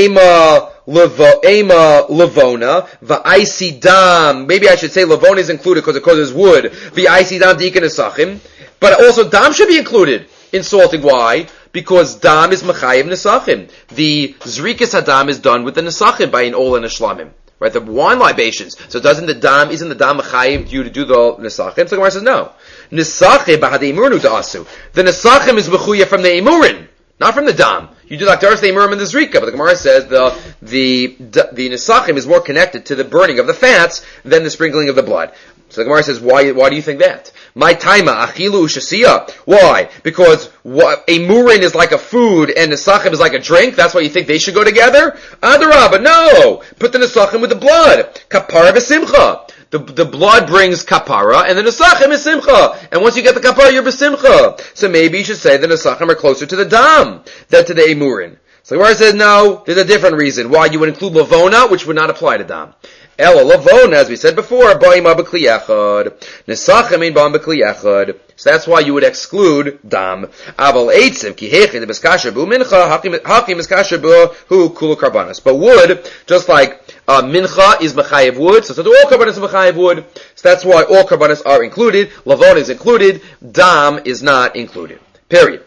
Ema Levo, Ema Levona, V'aisi Dam. Maybe I should say Levona is included because it causes wood. V'aisi Dam Deacon Nesachim. But also Dam should be included in salting. Why? Because Dam is Machayiv Nesachim. The Zrikas Hadam is done with the Nesachim by an Ol and a Shlamim. Right, the wine libations. So doesn't the dam, isn't the dam mechayiv you to do the nesachim? So the Gemara says no. Nesachim b'hadei imurinu da'asu. The nesachim is mechuya from the imurin, not from the dam. You do like the imurim and the zrika, but the Gemara says the the the nesachim is more connected to the burning of the fats than the sprinkling of the blood. So the Gemara says, why, why do you think that? My taima, achilu ushasiya. Why? Because what, a murin is like a food and nesachim is like a drink? That's why you think they should go together? Adarabba, no! Put the nesachim with the blood. Kapara v'simcha. The, the blood brings kapara, and the nesachim is simcha. And once you get the kapara, you're b'simcha. So maybe you should say the nesachim are closer to the dam than to the emurin. So the Gemara says, no, there's a different reason why you would include lavona, which would not apply to dam. Ela lavona, as we said before, ba'ima b'kli echad. Nesachim ein ba'im b'kli echad. So that's why you would exclude dam. Aval eitzim ki hechi de b'skasher bu mincha haki b'skasher bu hu kulu karbanas. But wood, just like uh, mincha is mechayev wood, so, so all karbanas are mechayev wood. So that's why all karbanas are included. Lavona is included. Dam is not included. Period.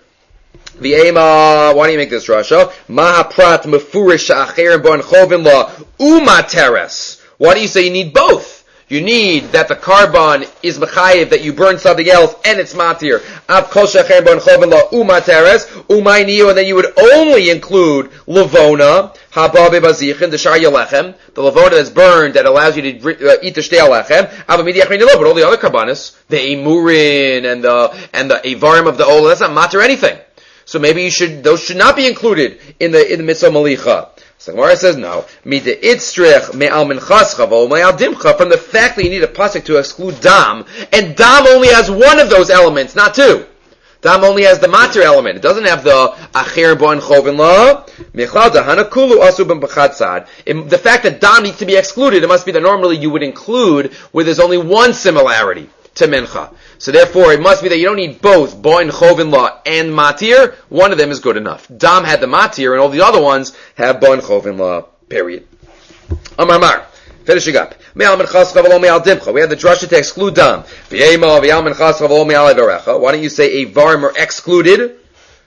V'ema, why do you make this drasha? Mahaprat mefurish acher bon chovin la umateres. Why do you say you need both? You need that the carbon is mechayev, that you burn something else, and it's matir. Av kol shecher bon chovin la umateres umay niyo, and then you would only include lavona hababe bazichin the shar yalechem, the lavona that's burned that allows you to uh, eat the shtei alechem. Avamidiach minilo, but all the other karbanis, the emurin and the and the avarim of the ola, that's not matir anything. So maybe you should; those should not be included in the in the mitzvah malicha. So the Gemara says no. Mide itzrich me'al minchascha vo me'al dimcha. From the fact that you need a pasuk to exclude dam, and dam only has one of those elements, not two. Dam only has the matir element. It doesn't have the acher bon chovin la. Michal dahana kulu asu ben b'chatzad. The fact that dam needs to be excluded, it must be that normally you would include where there's only one similarity to mincha. So therefore, it must be that you don't need both boin chovin la and matir. One of them is good enough. Dam had the matir, and all the other ones have boin chovin la. Period. Amar Mar. Finishing up. Me'al menchascha v'lo me'al dimcha. We have the drasha to exclude dam. V'yema v'yal menchascha v'lo me'al avarecha. Why don't you say avarim are excluded?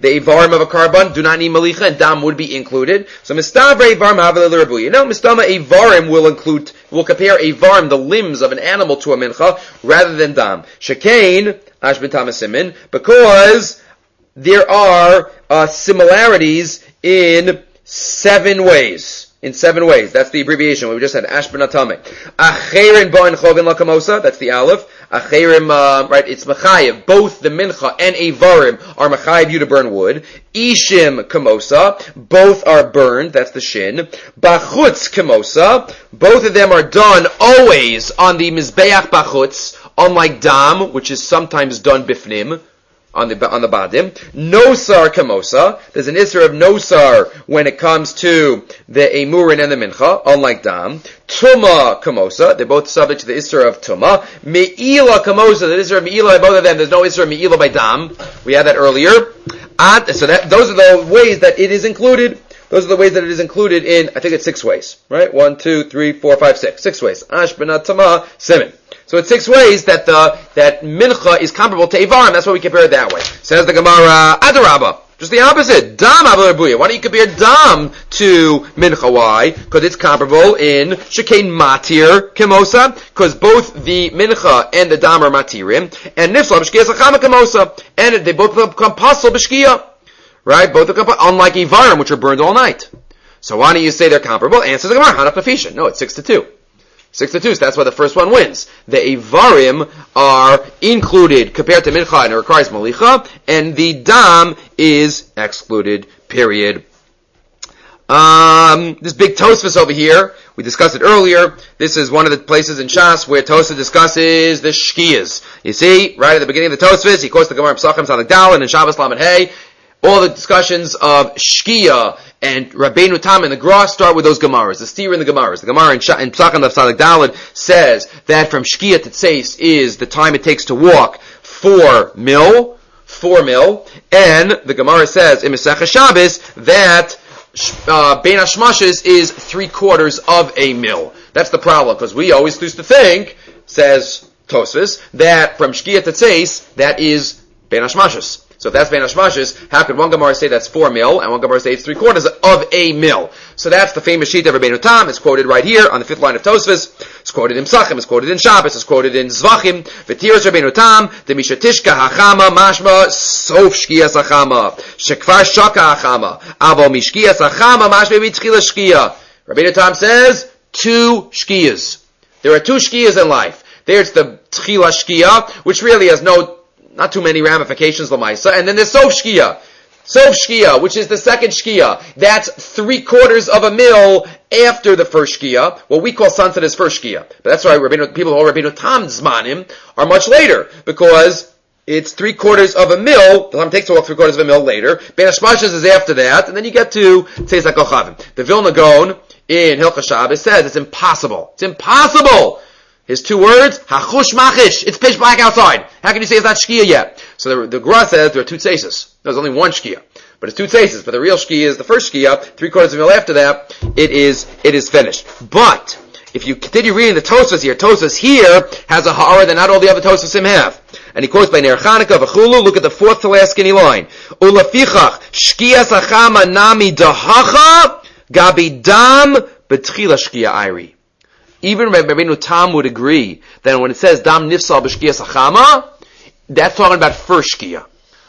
the Ivarim of a carbon do not need Malicha, and Dam would be included. So Mistavre Ivarim Havale L'Rabuya. No, Mistama Ivarim will include, will compare Ivarim, the limbs of an animal, to a Mincha, rather than Dam. Shekain, Ashbin Tamasimin, because there are uh, similarities in seven ways. In seven ways. That's the abbreviation. We just said Ashbin Atame. Acherim Bo'en Chovin Lakamosa. That's the Aleph. Acherim, uh, right, it's Machayev. Both the Mincha and Avarim are Machayev you to burn wood. Ishim Kamosa. Both are burned. That's the Shin. Bachutz Kamosa. Both of them are done always on the Mizbeach Bachutz, unlike Dam, which is sometimes done Bifnim. On the on the badim, nosar kamosa. There's an isser of nosar when it comes to the emurin and the mincha, unlike dam. Tuma kamosa. They're both subject to the isser of tuma. Meila kamosa. The isser of meila by both of them. There's no isser of meila by dam. We had that earlier. Ad, so that those are the ways that it is included. Those are the ways that it is included in. I think it's six ways, right? One, two, three, four, five, six. Six ways. Ashbena tama seven. So it's six ways that the that mincha is comparable to Ivarim. That's why we compare it that way. Says the Gemara, Adarabba. Just the opposite. Dam Abalabuya. Why don't you compare Dam to mincha? Why? Because it's comparable in Shekain Matir Kemosa. Because both the mincha and the Dam are Matirim. And Nifsal B'Shkia Sachama Kemosa. And they both become Pasal B'Shkia. Right? Both become, unlike Ivarim, which are burned all night. So why don't you say they're comparable? Answers the Gemara, Hanach Nafisha. No, it's six to two. Six to two, so that's why the first one wins. The Ivarim are included compared to Mincha, and it requires Malicha, and the Dam is excluded, period. Um, this big Tosfos over here, we discussed it earlier. This is one of the places in Shas where Tosfos discusses the Shkiyas. You see, right at the beginning of the Tosfos, he quotes the Gemara Pesachim Sadik Dalin and Shabbos Lamed Hey. All the discussions of Shkiya and Rabbeinu Tam and the Gra start with those Gemaras, the steer in the Gemaras. The Gemara in, Sh- in Pesachim of Sadik Dalin says that from Shkiya to Tzeis is the time it takes to walk four mil, four mil, and the Gemara says in Masechah Shabbos that uh, Bein Hashmashes is three quarters of a mil. That's the problem, because we always used to think, says Tosfos, that from Shkiya to Tzeis, that is Bein Hashmashes. So if that's Bein Hashmashes, how could one Gemara say that's four mil, and one Gemara say it's three quarters of a mil? So that's the famous sheet of Rabbeinu Tam. It's quoted right here on the fifth line of Tosfos. It's quoted in Pesachim. It's quoted in Shabbos. It's quoted in Zvachim. V'tiras Rabbeinu Tam, Demishatishka hachama mashma sof shkiyas hachama shekvar shaka hachama avo mishkiyas hachama mashma mitchila shkiya. Rabbeinu Tam says two shkiyas. There are two shkiyas in life. There's the tchila shkiya, which really has no Not too many ramifications, Lamaisa. And then there's Sof Shkiya. Sof Shkiya, which is the second Shkiya. That's three quarters of a mil after the first Shkiya. What we call sunset is first Shkiya. But that's why Rabbeinu, people who are Rabbeinu Tam Zmanim are much later. Because it's three quarters of a mil. The time takes to walk three quarters of a mil later. Bein Hashmashes is after that. And then you get to Tzeis HaKochavim. The Vilna Gaon in Hilchos Shabbos says it's impossible. It's impossible! His two words, hachush machish. It's pitch black outside. How can you say it's not shkiya yet? So the, the Gra says there are two tzeises. There's only one shkiya. But it's two tzeises. But the real shkiya is the first shkiya. Three quarters of a mil after that, it is, it is finished. But, if you continue reading the Tosfos here, Tosfos here has a ha'ara that not all the other Tosfosim have. And he quotes by Ner Chanukah v'chulu, look at the fourth to last skinny line. Ulafichach, shkiyas hachama nami dahacha, gabi dam, betchila shkiya ayri. Even Rabbeinu Tam would agree that when it says Dam Nifsal B'Shkiya Sachama, that's talking about first Shkiya.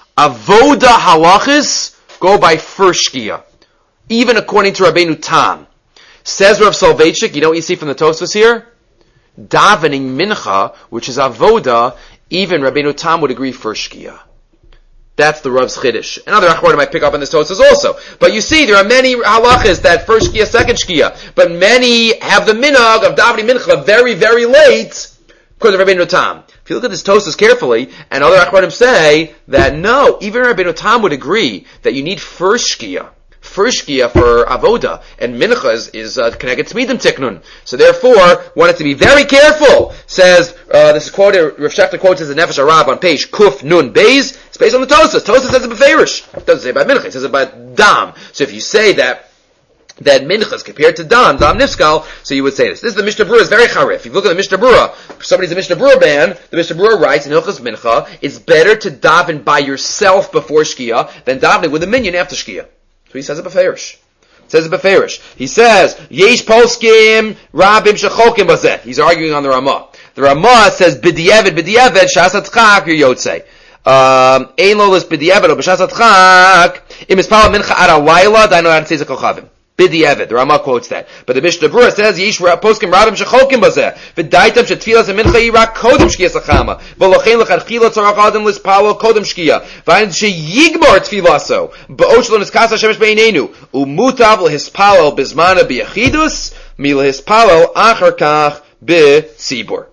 Avoda Halachis go by first Shkiya. Even according to Rabbeinu Tam. Says Rav Soloveitchik, you know what you see from the Tosfos here? Davening Mincha, which is Avoda, even Rabbeinu Tam would agree first Shkiya. That's the Rav's Chiddush. And other Achronim might pick up on this Tosfos also. But you see, there are many halachas that first Shkiya, second Shkiya. But many have the minhag of davening mincha very, very late because of Rabbeinu Tam. If you look at this Tosfos carefully, and other Achronim say that no, even Rabbeinu Tam would agree that you need first Shkiya. First Shkiya for Avoda, and Mincha is, is uh, connected to Midim Tiknun. So therefore, wanted to be very careful. Says, uh, this is quoted, Rav Shechter quotes as a Nefesh Arab on page Kuf Nun Beis. It's based on the Tosfos. Tosfos says it Beferish. It doesn't say about Mincha, it says about Dam. So if you say that that mincha is compared to dam, dam nifskal, so you would say this. This is the Mishnah Berurah, is very charif. If you look at the Mishnah Berurah, if somebody's a Mishnah Berurah ban, the Mishnah Berurah writes in Hilchos Mincha, it's better to daven by yourself before Shkia than davening with a minion after Shkia. So he says it b'feirish. Says it b'feirish. He says, Yesh poskim rabim shechokim bazeh. He's arguing on the Ramah. The Ramah says, b'di'evet, b'di'evet, shas atzchak, you're yotzei. Um, ein lo lis b'di'evet, o b'shas atzchak, im ispal mincha ad alayla, daino ad tzeiz ha-kochavim. B'di'evet. The Ramah quotes that. But the Mishnah Berurah says, Yesh poskim rabim shechokim bazeh. V'daitam shetfilas and mincha yirak kodem shkia sachama. V'lochein l'chadchila tzorach adam lispalo kodem shkia. V'ayin sheyigmor tfilaso. Ba'oshlo niskasa shemesh beinenu. Umutav l'hispalo bizmana b'yachidus. Mi l'hispalo achar kach b'tzibur.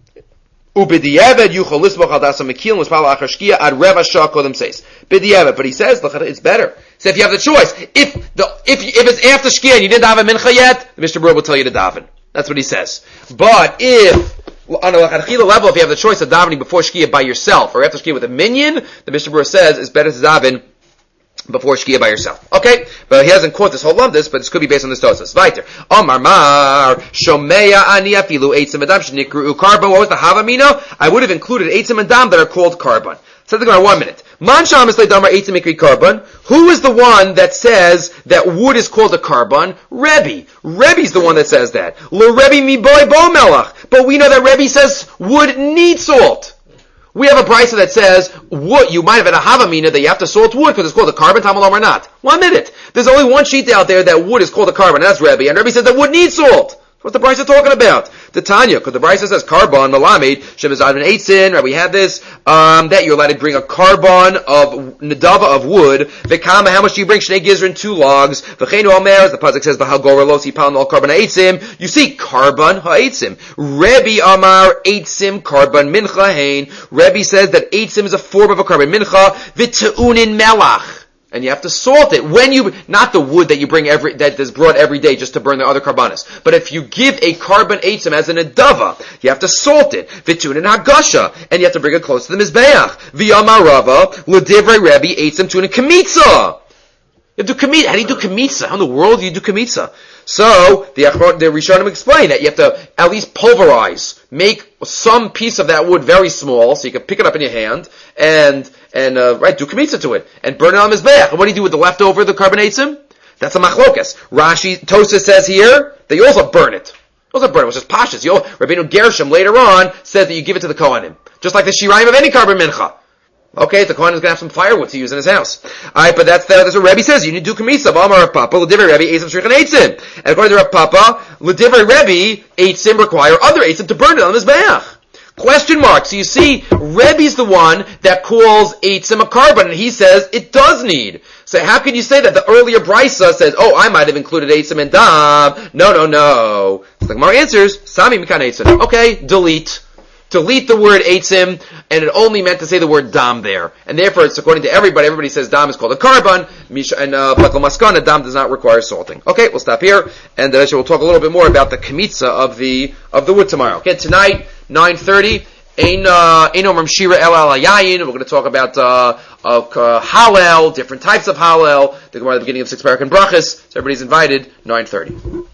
U'b'di'evet yuchol lisboch al dasa mekil l'hispalo achar shkia ad reva shah kodem seis. B'di'evet. But he says, it's better. So if you have the choice, if the if if it's after Shkia and you didn't daven mincha yet, the Mishnah Berurah will tell you to daven. That's what he says. But if on a lachadchila level, if you have the choice of davening before Shkia by yourself or after Shkia with a minion, the Mishnah Berurah says it's better to daven before Shkia by yourself. Okay, but he hasn't quoted this whole lumdus, but this could be based on this Tosas. Weiter. Omar mar shomeya ani afilu eitzim adam shnikru carbon. What was the havamina? I would have included eitzim and dam that are called carbon. So think about one minute. Man shamas leidamar eitzim mikri carbon. Who is the one that says that wood is called a carbon? Rebbe. Rebbe's the one that says that. Le Rebbe mi boy bo melach. But we know that Rebbe says wood needs salt. We have a brisa that says wood. You might have had a havamina that you have to salt wood because it's called a carbon. Tamalom or not. One minute. There's only one sheet out there that wood is called a carbon. And that's Rebbe. And Rebbe says that wood needs salt. What's the brisa talking about? The Tanya, because the brisa says carbon malamid shemizad and eitzin. Right, we had this. Um, that you're allowed to bring a carbon of nedava of wood. V'kama, how much do you bring? Shnei gizrin, two logs. V'cheinu omer, as the pasuk says, v'hagora losi pound all carbon eitzim. You see carbon ha'eitzim. Rebbe Amar eitzim carbon mincha hein. Rebbe says that eitzim is a form of a carbon mincha. V'teunin melach. And you have to salt it when you, not the wood that you bring every, that is brought every day just to burn the other carbonas. But if you give a carbon eitzim as an adava, you have to salt it. Vitun and hagasha. And you have to bring it close to the mizbeach. V'yamarava, l'divrei Rebbe, eitzim tuna kamitza. You do kamitza. How do you do kamitza? How in the world do you do kamitza? So, the, the Rishonim explain that you have to at least pulverize, make some piece of that wood very small, so you can pick it up in your hand, and, and, uh, right, do kamitza to it, and burn it on mizbeach. And what do you do with the leftover, the carbon eitzim? That's a machlokas. Rashi, Tosas says here, that you also burn it. You also burn it, which is pashas. You, Rabbeinu Gershom later on says that you give it to the Kohanim. Just like the shirayim of any carbon mincha. Okay, the Kohen is going to have some firewood to use in his house. Alright, but that's, the, that's what Rebbe says. You need to do kamisa. V'amar Rav Papa, l'divrei Rebbe, eitzim shrichen eitzim. And according to Rav Papa, l'divrei Rebbe, eitzim require other eitzim to burn it on his mizbeach. Question mark. So you see, Rebbe's the one that calls eitzim a carbon, and he says it does need. So how can you say that? The earlier brisa says, oh, I might have included eitzim and dam. No, no, no. So the Gemara answers, sami mikan eitzim. Okay, delete. Delete the word eitzim, and it only meant to say the word dam there. And therefore, it's according to everybody, everybody says dam is called a carbon, and uh, pakal maskana, dam does not require salting. Okay, we'll stop here, and uh, we'll talk a little bit more about the kamitza of the, of the wood tomorrow. Okay, tonight, nine thirty, Ein Omrim Shira El Al Hayayin. We're going to talk about, uh, uh, Hallel, different types of Hallel, the Gemara at the beginning of six Barak and Brachas, so everybody's invited, nine thirty.